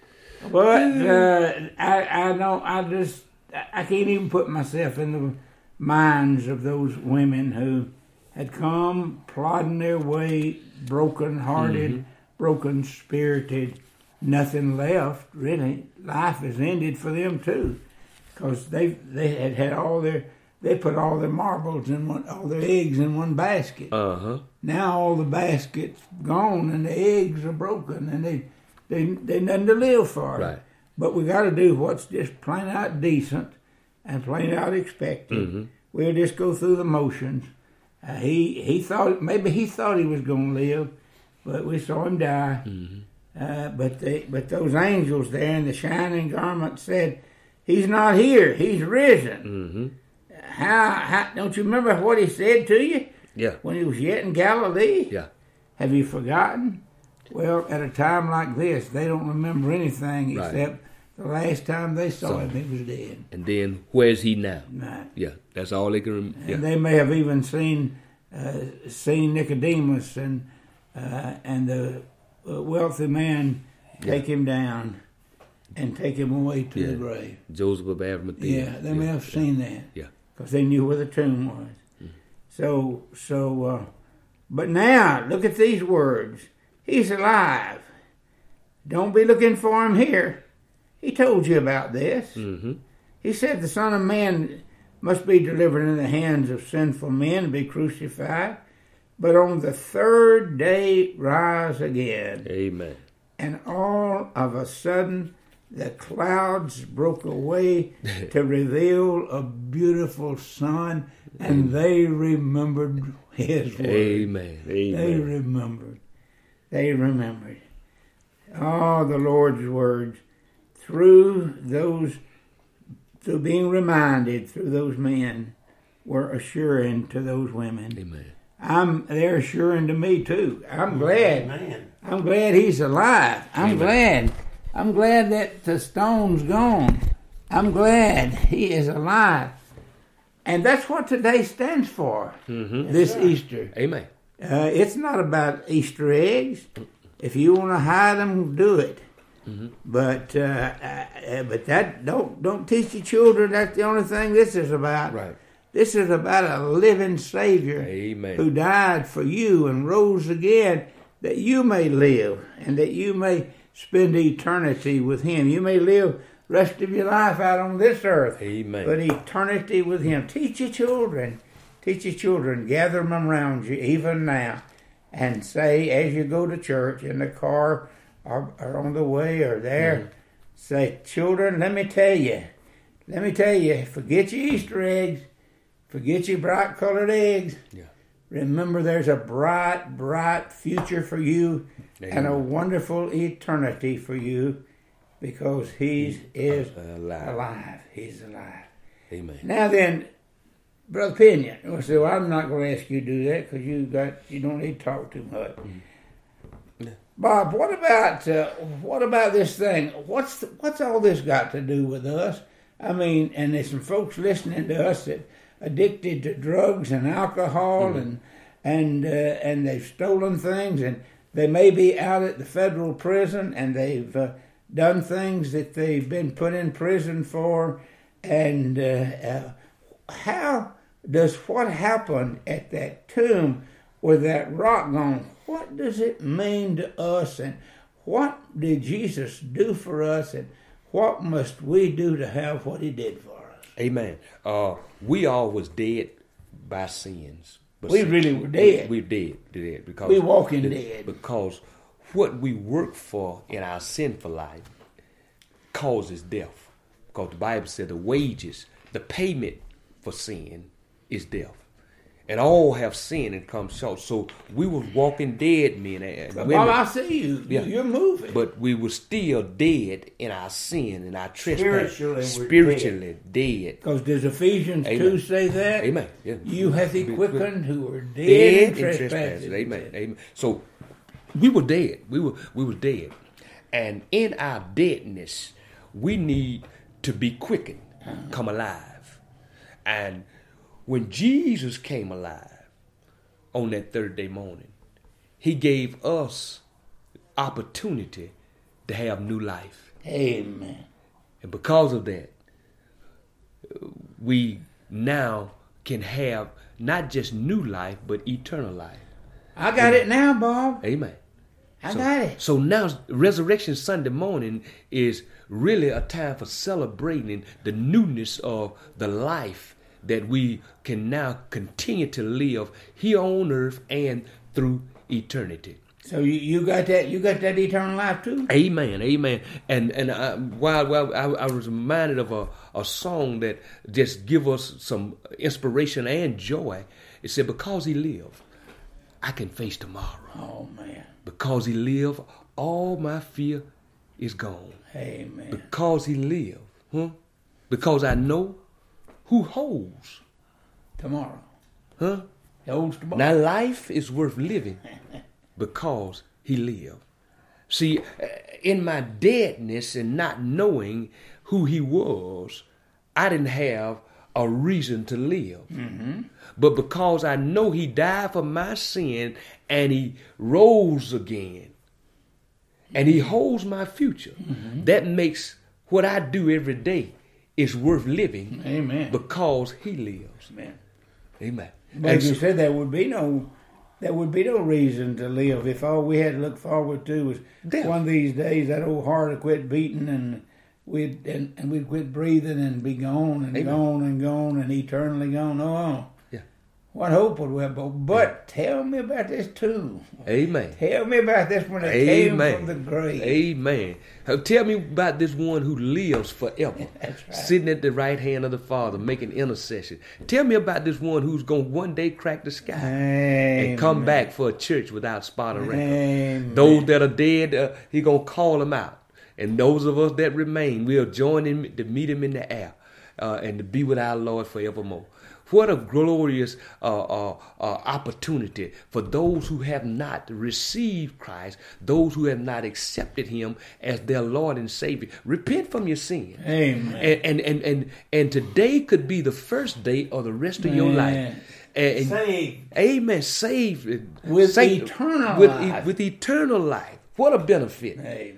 But uh, I I don't I just I can't even put myself in the minds of those women who had come plodding their way, broken hearted, mm-hmm. broken spirited, nothing left really. Life has ended for them too. Because they they had had all their they put all their marbles in one, all their eggs in one basket. Uh huh. Now all the baskets gone and the eggs are broken and they they they nothing to live for. Right. But we got to do what's just plain out decent and plain out expected. Mm-hmm. We'll just go through the motions. Uh, he he thought maybe he thought he was going to live, but we saw him die. Mm-hmm. Uh, but they but those angels there in the shining garment said, he's not here. He's risen. Mm-hmm. How, how? Don't you remember what he said to you? Yeah. When he was yet in Galilee? Yeah. Have you forgotten? Well, at a time like this, they don't remember anything right. except the last time they saw so, him, he was dead. And then, where's he now? Right. Yeah, that's all they can remember. Yeah. And they may have even seen uh, seen Nicodemus and uh, and the wealthy man take yeah. him down and take him away to yeah. the grave. Joseph of Arimathea. Yeah, they yeah. may have seen that. Yeah. Because they knew where the tomb was. Mm. So, so, uh, but now, look at these words. He's alive. Don't be looking for him here. He told you about this. Mm-hmm. He said the Son of Man must be delivered into the hands of sinful men and be crucified, but on the third day rise again. Amen. And all of a sudden, the clouds broke away to reveal a beautiful sun, and they remembered his word. Amen. Amen. They remembered. They remembered. Oh, the Lord's words. Through those, through being reminded through those men, were assuring to those women. Amen. I'm. They're assuring to me too. I'm glad. Amen. I'm glad he's alive. I'm Amen. glad. I'm glad that the stone's gone. I'm glad he is alive. And that's what today stands for, mm-hmm. this yes, Easter. Amen. Uh, it's not about Easter eggs. If you want to hide them, do it. Mm-hmm. But uh, uh, but that don't don't teach your children that's the only thing this is about. Right. This is about a living Savior Amen. Who died for you and rose again that you may live and that you may spend eternity with him. You may live the rest of your life out on this earth. Amen. But eternity with him. Teach your children. Teach your children. Gather them around you even now. And say, as you go to church, in the car or, or on the way or there, mm-hmm. say, children, let me tell you. Let me tell you, forget your Easter eggs. Forget your bright-colored eggs. Yeah. Remember, there's a bright, bright future for you. Amen. And a wonderful eternity for you, because he is alive. alive. He's alive. Amen. Now then, Brother Pinion, well, so I'm not going to ask you to do that because you got you don't need to talk too much. Mm-hmm. Bob, what about uh, what about this thing? What's the, what's all this got to do with us? I mean, and there's some folks listening to us that addicted to drugs and alcohol, mm-hmm. and and uh, and they've stolen things, and they may be out at the federal prison, and they've uh, done things that they've been put in prison for. And uh, uh, how does what happened at that tomb with that rock gone? What does it mean to us, and what did Jesus do for us, and what must we do to have what he did for us? Amen. Uh, we all was dead by sins. But we really were dead. We, we're dead, dead because we walking the, dead. Because what we work for in our sinful life causes death. Because the Bible said the wages, the payment for sin is death. And all have sinned and come short. So we was walking dead men and but women. Bob, I see you. Yeah. You're moving. But we were still dead in our sin and our trespass. Spiritually, Spiritually dead. Because does Ephesians Amen. two say that? Amen. Yeah. You hath he quickened who were dead, Dead in trespasses. trespasses. Amen. Amen. So we were dead. We were we were dead. And in our deadness, we need to be quickened, come alive. And when Jesus came alive on that third day morning, he gave us opportunity to have new life. Amen. And because of that, we now can have not just new life, but eternal life. I got Amen. It now, Bob. Amen. I so, got it. So now Resurrection Sunday morning is really a time for celebrating the newness of the life that we can now continue to live here on earth and through eternity. So you, you got that you got that eternal life too? Amen, amen. And and I, while while I, I was reminded of a, a song that just give us some inspiration and joy. It said, "Because he lived, I can face tomorrow. Oh man! Because he lived, all my fear is gone. Amen. Because he lived, huh? Because I know who holds tomorrow, huh? He holds tomorrow. Now life is worth living because he lived. See, in my deadness and not knowing who he was, I didn't have a reason to live. Mm-hmm. But because I know he died for my sin and he rose again and he holds my future, mm-hmm. that makes what I do every day is worth living. Amen. Because he lives. Amen. Amen. But and you so, said there would be no there would be no reason to live if all we had to look forward to was death. One of these days that old heart would quit beating and we'd and, and we'd quit breathing and be gone and Amen. Gone and gone and eternally gone. Oh, yeah. What hope would we have? But yeah. Tell me about this tomb. Amen. Tell me about this one that Amen. Came from the grave. Amen. Tell me about this one who lives forever. That's right. Sitting at the right hand of the Father, making intercession. Tell me about this one who's going to one day crack the sky Amen. And come back for a church without spot or wrinkle. Amen. Those that are dead, uh, he going to call them out. And those of us that remain, we'll join him to meet him in the air uh, and to be with our Lord forevermore. What a glorious uh, uh, uh, opportunity for those who have not received Christ, those who have not accepted him as their Lord and Savior. Repent from your sin. Amen. And, and, and, and, and today could be the first day of the rest of Amen. your life. And, saved. Amen. Saved. With saved, eternal with, life. With eternal life. What a benefit. Amen.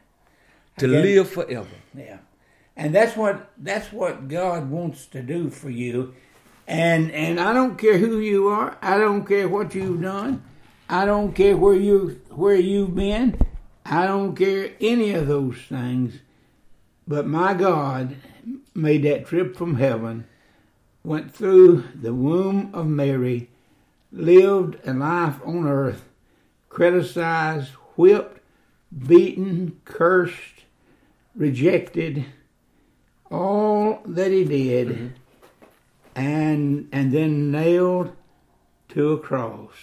To live forever. Yeah. And that's what that's what God wants to do for you. And and I don't care who you are. I don't care what you've done. I don't care where you where you've been. I don't care any of those things. But my God made that trip from heaven, went through the womb of Mary, lived a life on earth, criticized, whipped, beaten, cursed, rejected, all that he did. Mm-hmm. And and then nailed to a cross.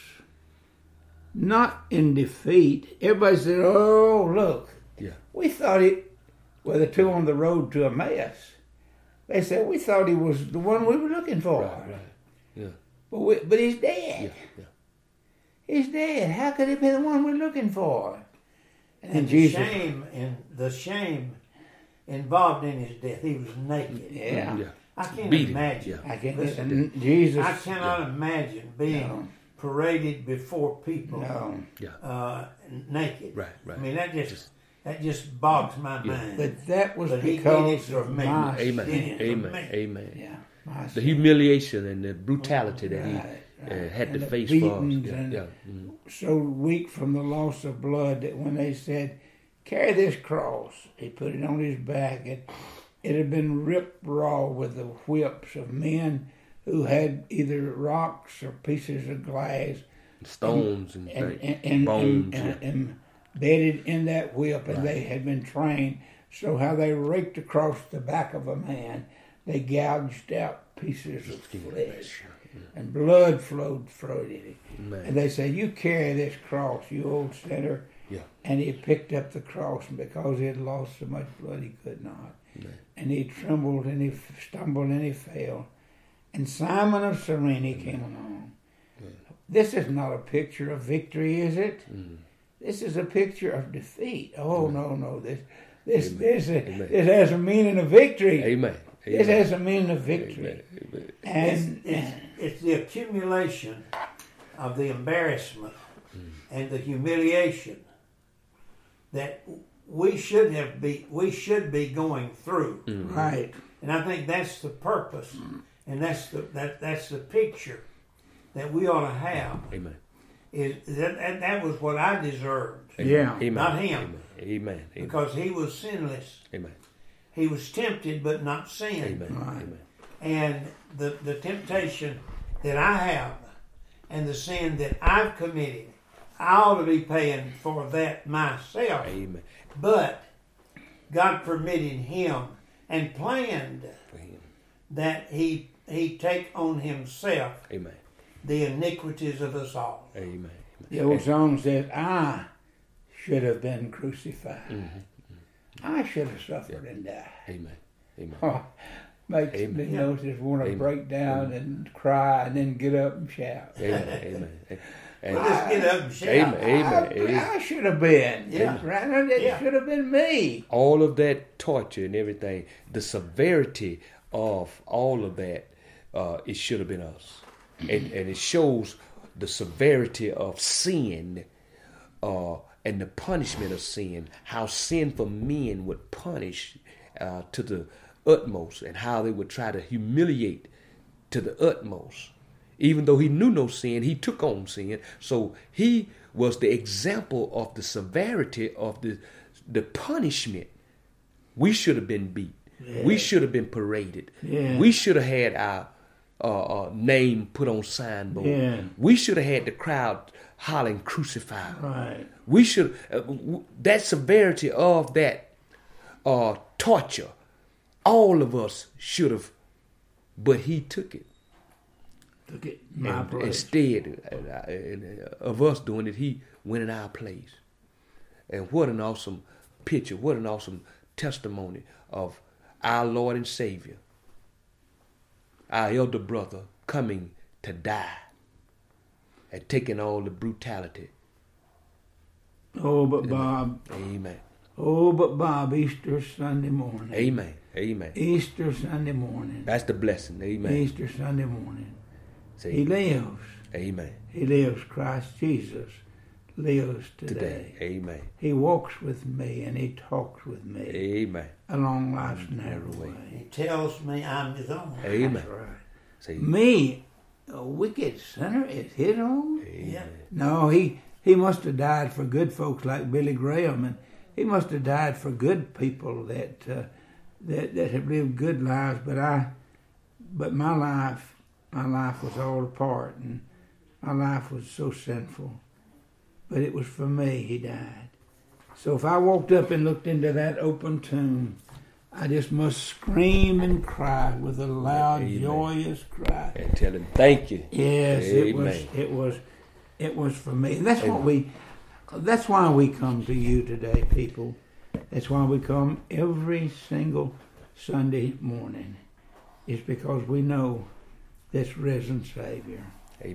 Not in defeat. Everybody said, oh, look. Yeah. We thought it, well, the two on the road to Emmaus. They said, we thought he was the one we were looking for. Right, right. Yeah. But we, but he's dead. Yeah, yeah. He's dead. How could he be the one we're looking for? And, and the Jesus, shame and the shame involved in his death. He was naked. Yeah. yeah. I can't Beat imagine. Yeah. I can't listen, Jesus. I cannot yeah. imagine being no. paraded before people no. uh, naked. Right, right. I mean, that just that just bogs my yeah. mind. But that was but because of me. my Amen. sin. Amen. Amen. Yeah. My the sin. humiliation and the brutality that he right, right. Uh, had and to face for us. Yeah. Yeah. Mm. So weak from the loss of blood that when they said, carry this cross, he put it on his back. It, it had been ripped raw with the whips of men who had either rocks or pieces of glass. Stones and, and, and, and, and bones. And, and, and embedded in that whip, and right. they had been trained. So how they raked across the back of a man, they gouged out pieces of flesh. And blood flowed through it. Man. And they said, you carry this cross, you old sinner. Yeah. And he picked up the cross, and because he had lost so much blood, he could not. Man. And he trembled, and he stumbled, and he fell. And Simon of Cyrene came along. Man. This is not a picture of victory, is it? Mm. This is a picture of defeat. Oh, mm. no, no. This this, this, this has a meaning of victory. Amen. This has a meaning of victory. Amen. Amen. And it's, it's, it's the accumulation of the embarrassment mm. and the humiliation that we should have be we should be going through. Mm. Right. And I think that's the purpose, mm. and that's the that that's the picture that we ought to have. Amen. Is that that, that was what I deserved? Amen. Yeah. Amen. Not him. Amen. Amen. Because he was sinless. Amen. He was tempted but not sinned. Amen. Right. Amen. And the, the temptation that I have and the sin that I've committed, I ought to be paying for that myself. Amen. But God permitted him and planned that he he take on himself Amen. the iniquities of us all. Amen. The old song says, I should have been crucified. Mm-hmm. I should have suffered yeah. and died. Amen. Amen. Oh, makes Amen. me you know, just want to Amen. break down Amen. and cry and then get up and shout. Amen. Amen. And well, just get up and shout. Amen. Amen. I, Amen. I should have been. Yeah. Right? It yeah. should have been me. All of that torture and everything, the severity of all of that, uh, it should have been us. And, and it shows the severity of sin uh, and the punishment of sin, how sinful men would punish uh, to the utmost, and how they would try to humiliate to the utmost. Even though he knew no sin, he took on sin. So he was the example of the severity of the, the punishment. We should have been beat. Yeah. We should have been paraded. Yeah. We should have had our uh, uh, name put on signboard. Yeah. We should have had the crowd hollering crucified. Right. We should uh, w- that severity of that uh, torture, all of us should have, but he took it. Took it my and place. Instead uh, of us doing it, he went in our place. And what an awesome picture! What an awesome testimony of our Lord and Savior, our elder brother, coming to die and taking all the brutality. Oh, but Bob. Amen. Oh, but Bob, Easter Sunday morning. Amen. Amen. Easter Sunday morning. That's the blessing. Amen. Easter Sunday morning. See? He lives. Amen. He lives. Christ Jesus lives today. Today. Amen. He walks with me and he talks with me. Amen. Along life's narrow way. He tells me I'm his own. Amen. That's right. See? Me, a wicked sinner, is his own? Amen. Yeah. No, he, he must have died for good folks like Billy Graham, and he must have died for good people that uh, that that have lived good lives. But I, but my life, my life was all apart, and my life was so sinful. But it was for me he died. So if I walked up and looked into that open tomb, I just must scream and cry with a loud, Amen. Joyous cry. And tell him, thank you. Yes, Amen. it was, it was, it was for me. And that's Amen. what we, that's why we come to you today, people. That's why we come every single Sunday morning. It's because we know this risen Savior. Amen.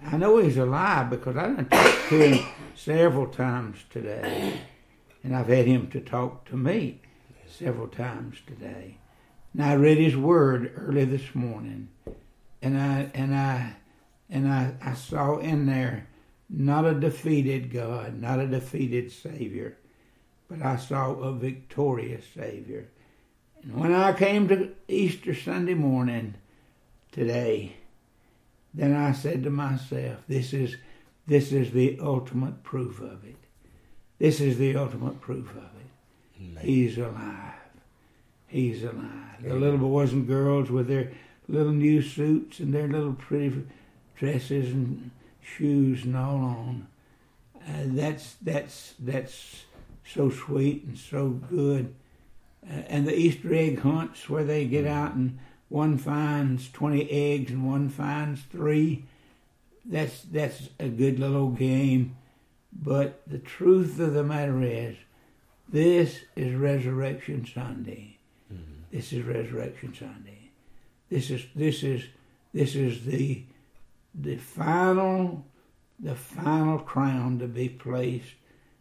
I know he's alive because I done talked to him several times today. And I've had him to talk to me several times today. And I read his word early this morning. And I and I and I, I saw in there not a defeated God, not a defeated Savior, but I saw a victorious Savior. And when I came to Easter Sunday morning today, then I said to myself, this is this is the ultimate proof of it. This is the ultimate proof of it. Amen. He's alive. He's alive. Amen. The little boys and girls with their little new suits and their little pretty dresses and shoes and all on. Uh, that's that's that's so sweet and so good. Uh, and the Easter egg hunts where they get out and one finds twenty eggs and one finds three. That's that's a good little game. But the truth of the matter is, this is Resurrection Sunday. Mm-hmm. This is Resurrection Sunday. This is this is this is the the final the final crown to be placed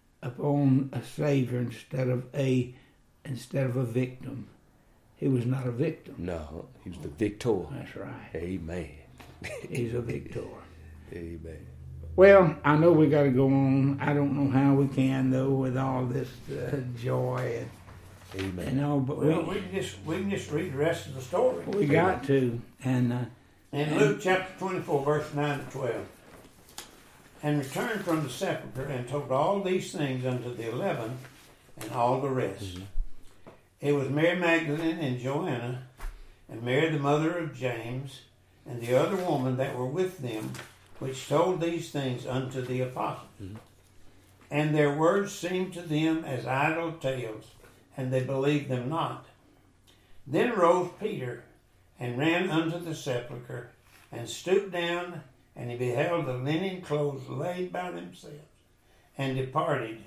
upon a Savior instead of a instead of a victim. He was not a victim. No, he was the victor. That's right. Amen. He's a victor. Amen. Well, I know we got to go on. I don't know how we can though with all this uh, joy and Amen. and all, but Well, we we can just we can just read the rest of the story. we got to. And uh, In Luke chapter twenty-four, verse nine to twelve, and returned from the sepulchre and told all these things unto the eleven and all the rest. Mm-hmm. It was Mary Magdalene and Joanna, and Mary the mother of James, and the other woman that were with them, which told these things unto the apostles. Mm-hmm. And their words seemed to them as idle tales, and they believed them not. Then rose Peter, and ran unto the sepulchre, and stooped down, and he beheld the linen clothes laid by themselves, and departed,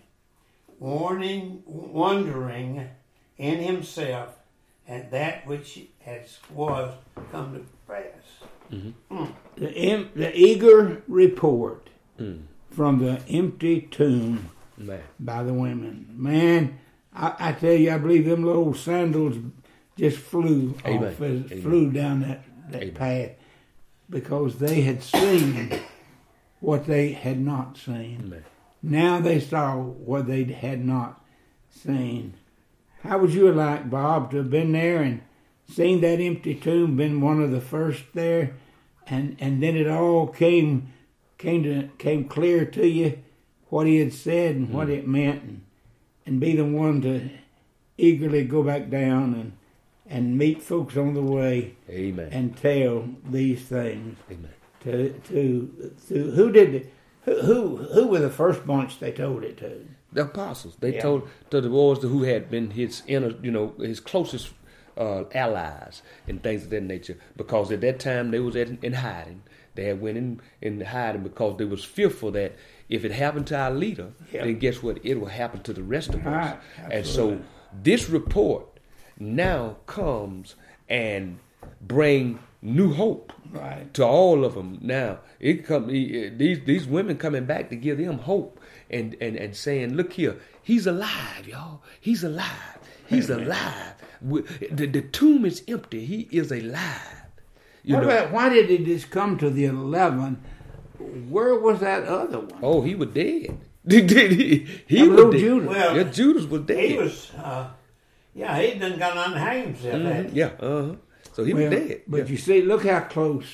warning, wondering in himself at that which has was come to pass. Mm-hmm. Mm. The, em- the eager report mm. from the empty tomb Man. by the women. Man, I, I tell you, I believe them little sandals just flew Amen. off, as, Amen. flew down that, that path because they had seen what they had not seen. Amen. Now they saw what they had not seen. How would you like, Bob, to have been there and seen that empty tomb, been one of the first there, and, and then it all came came to came clear to you what he had said and mm. what it meant, and, and be the one to eagerly go back down and and meet folks on the way. Amen. And tell these things. Amen. To to, to who did it, who, who who were the first bunch they told it to? The apostles. They yeah. told to the boys who had been his inner, you know, his closest uh, allies and things of that nature. Because at that time they was in, in hiding. They had went in, in hiding because they was fearful that if it happened to our leader, yeah. then guess what? It will happen to the rest of right. us. Absolutely. And so this report now comes and bring new hope right. to all of them. Now it come these these women coming back to give them hope and, and, and saying, look here, he's alive, y'all. He's alive. He's alive. The, the tomb is empty. He is alive. You what know, about, why did he just come to the eleven? Where was that other one? Oh, he was dead. he he was dead. Judas. Well, yeah, Judas was dead. He was, uh, yeah, he done gone on to hang himself. Mm-hmm. Yeah, uh-huh. So he well, was dead. But yeah. you see, look how close.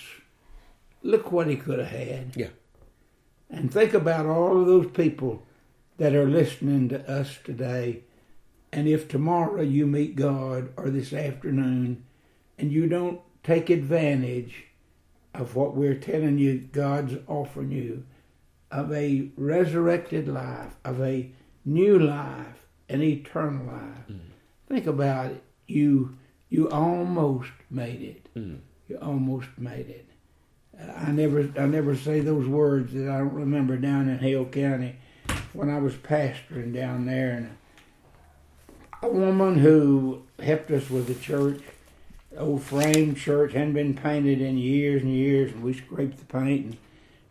Look what he could have had. Yeah. And think about all of those people that are listening to us today. And if tomorrow you meet God or this afternoon and you don't take advantage of what we're telling you God's offering you, of a resurrected life, of a new life, an eternal life. Mm. Think about it. You you almost made it. Mm. You almost made it. Uh, I never I never say those words that I don't remember down in Hale County when I was pastoring down there, and a woman who helped us with the church, old frame church, hadn't been painted in years and years, and we scraped the paint and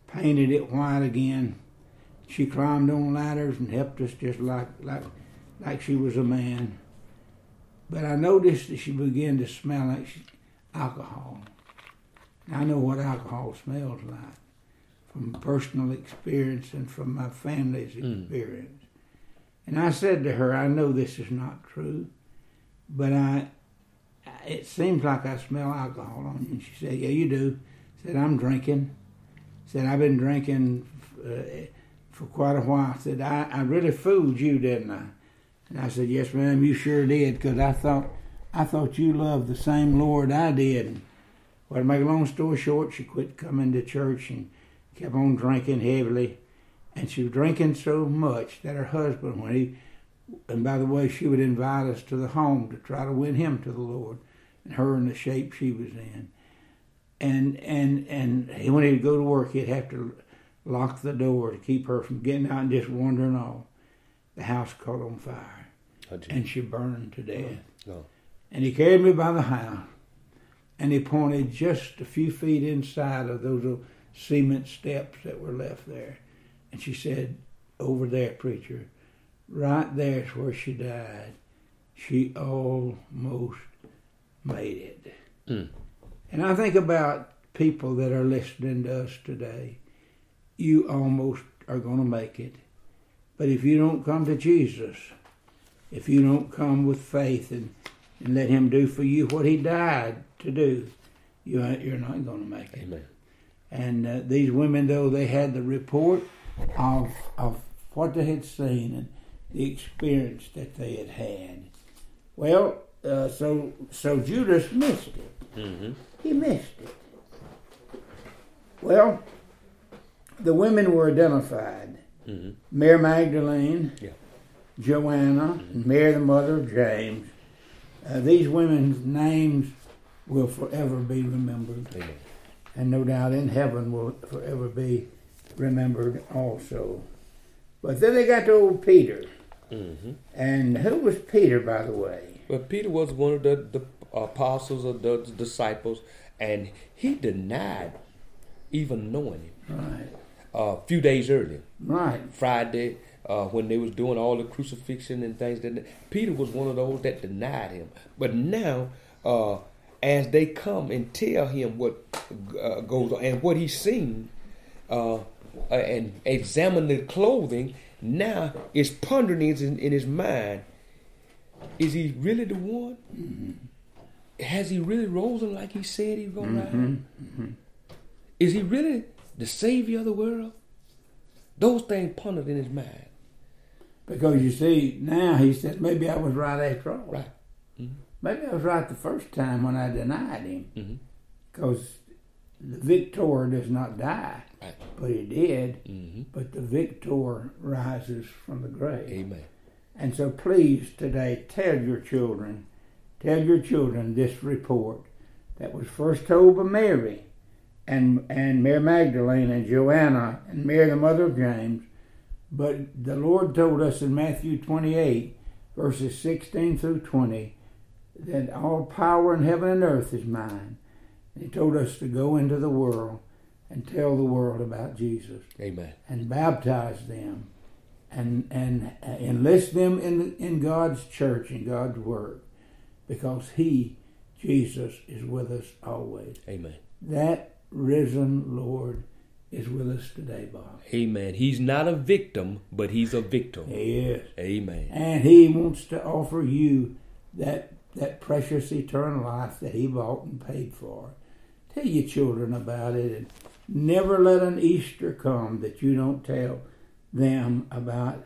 painted it white again. She climbed on ladders and helped us just like like like she was a man. But I noticed that she began to smell like she, alcohol. I know what alcohol smells like from personal experience and from my family's experience. Mm. And I said to her, I know this is not true, but I it seems like I smell alcohol on you. And she said, yeah, you do. I said, I'm drinking. I said, I've been drinking uh, for quite a while. I said, I, I really fooled you, didn't I? And I said, yes, ma'am, you sure did, because I thought I thought you loved the same Lord I did. And, well, to make a long story short, she quit coming to church and kept on drinking heavily. And she was drinking so much that her husband, when he, and by the way, she would invite us to the home to try to win him to the Lord, and her in the shape she was in. And and and when he'd go to work, he'd have to lock the door to keep her from getting out and just wandering off. The house caught on fire, oh, and she burned to death. Oh. And he carried me by the house, and he pointed just a few feet inside of those little cement steps that were left there. And she said, over there, preacher, right there's where she died. She almost made it. Mm. And I think about people that are listening to us today. You almost are going to make it. But if you don't come to Jesus, if you don't come with faith and, and let him do for you what he died to do, you, you're not going to make it. Amen. And uh, these women, though, they had the report of of what they had seen and the experience that they had had. Well, uh, so so Judas missed it. Mm-hmm. He missed it. Well, the women were identified. Mm-hmm. Mary Magdalene, yeah. Joanna, mm-hmm. and Mary the mother of James. Uh, these women's names will forever be remembered. Amen. And no doubt in heaven will forever be remembered also. But then they got to old Peter. Mm-hmm. And who was Peter, by the way? Well, Peter was one of the, the apostles or the disciples, and he denied even knowing him. Right. Uh, a few days earlier. Right. Friday, uh, when they was doing all the crucifixion and things, that Peter was one of those that denied him. But now, uh, as they come and tell him what uh, goes on and what he's seen, uh, uh, and examine the clothing, now is pondering in, in his mind, is he really the one? Mm-hmm. Has he really risen like he said he was going to mm-hmm. rise? Mm-hmm. Is he really the Savior of the world? Those things pondered in his mind. Because you see, now he said, maybe I was right after all. Right. Mm-hmm. Maybe I was right the first time when I denied him. Because mm-hmm. the victor does not die. Right. But he did. Mm-hmm. But the victor rises from the grave. Amen. And so please today tell your children, tell your children this report that was first told by Mary and, and Mary Magdalene and Joanna and Mary the mother of James. But the Lord told us in Matthew twenty-eight, verses sixteen through twenty, that all power in heaven and earth is mine. And he told us to go into the world and tell the world about Jesus. Amen. And baptize them and and enlist them in in God's church, in God's word, because he, Jesus, is with us always. Amen. That risen Lord is with us today, Bob. Amen. He's not a victim, but he's a victor. He is. Amen. And he wants to offer you that that precious eternal life that he bought and paid for. Tell your children about it, and never let an Easter come that you don't tell them about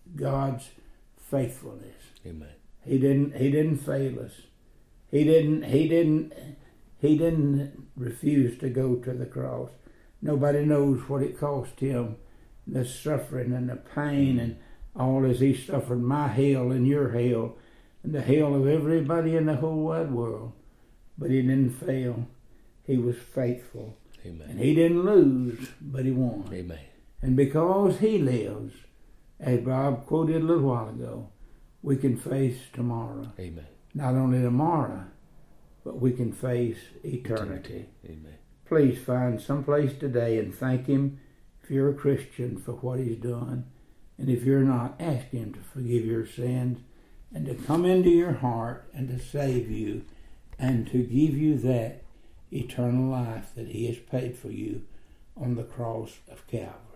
God's faithfulness. Amen. He didn't he didn't fail us. He didn't he didn't he didn't refuse to go to the cross. Nobody knows what it cost him, the suffering and the pain and all as he suffered my hell and your hell and the hell of everybody in the whole wide world. But he didn't fail. He was faithful. Amen. And he didn't lose, but he won. Amen. And because he lives, as Bob quoted a little while ago, we can face tomorrow. Amen. Not only tomorrow, but we can face eternity. Amen. Please find some place today and thank him if you're a Christian, for what he's done. And if you're not, ask him to forgive your sins and to come into your heart and to save you and to give you that eternal life that he has paid for you on the cross of Calvary.